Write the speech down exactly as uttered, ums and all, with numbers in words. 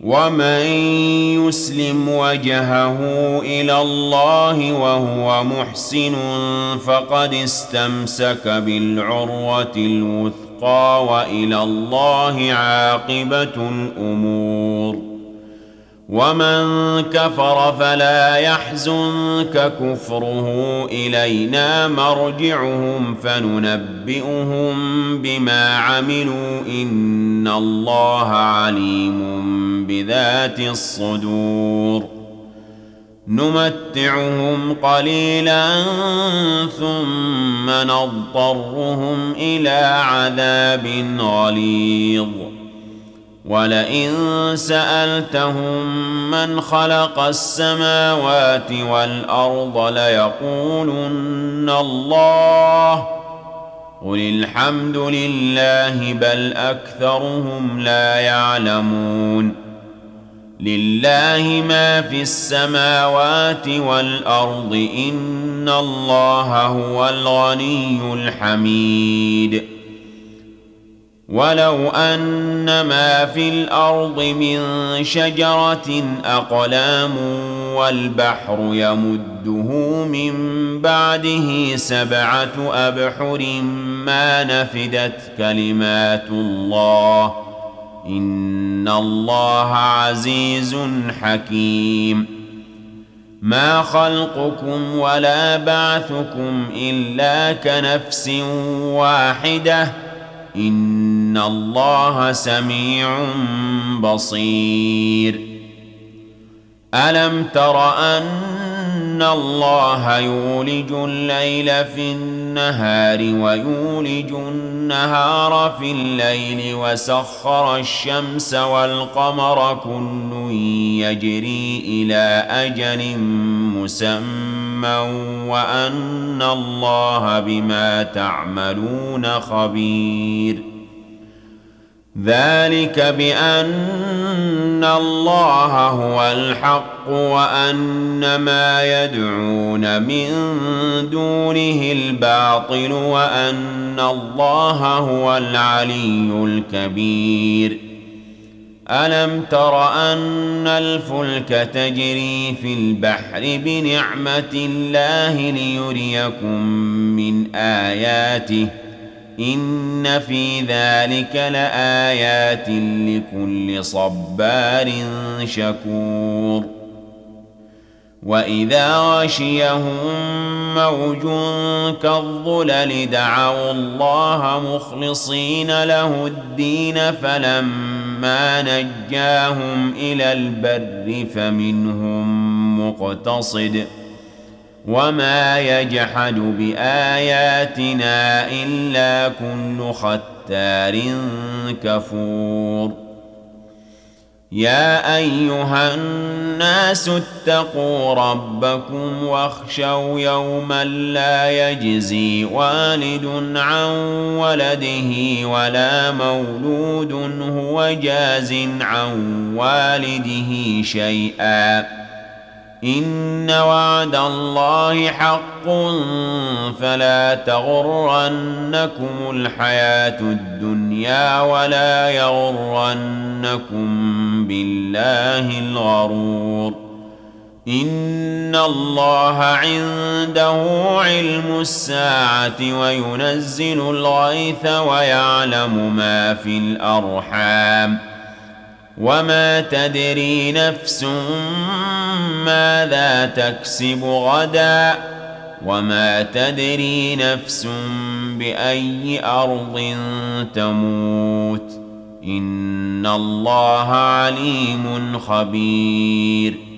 ومن يسلم وجهه إلى الله وهو محسن فقد استمسك بالعروة الوثقى وإلى الله عاقبة الأمور. ومن كفر فلا يحزنك كفره إلينا مرجعهم فننبئهم بما عملوا إن الله عليم بذات الصدور. نمتعهم قليلا ثم نضطرهم إلى عذاب غليظ. ولئن سألتهم من خلق السماوات والأرض ليقولن الله قل الحمد لله بل أكثرهم لا يعلمون. لله ما في السماوات والأرض إن الله هو الغني الحميد. ولو أن ما في الأرض من شجرة أقلام والبحر يمده من بعده سبعة أبحر ما نفدت كلمات الله إن الله عزيز حكيم. ما خلقكم ولا بعثكم إلا كنفس واحدة إن الله سميع بصير. ألم تر أن الله يولج الليل في النهار ويولج النهار في الليل وسخر الشمس والقمر كل يجري إلى أجل مسمى وأن الله بما تعملون خبير. ذلك بأن الله هو الحق وأن ما يدعون من دونه الباطل وأن الله هو العلي الكبير. ألم تر أن الفلك تجري في البحر بنعمة الله ليريكم من آياته إن في ذلك لآيات لكل صبار شكور. وإذا غشيهم موج كالظلل دعوا الله مخلصين له الدين فلما نجاهم إلى البر فمنهم مقتصد وما يجحد بآياتنا إلا كل ختار كفور. يا أيها الناس اتقوا ربكم واخشوا يوما لا يجزي والد عن ولده ولا مولود هو جاز عن والده شيئا إن وعد الله حق فلا تغرنكم الحياة الدنيا ولا يغرنكم بالله الغرور. إن الله عنده علم الساعة وينزل الغيث ويعلم ما في الأرحام وما تدري نفس ماذا تكسب غدا وما تدري نفس بأي أرض تموت إن الله عليم خبير.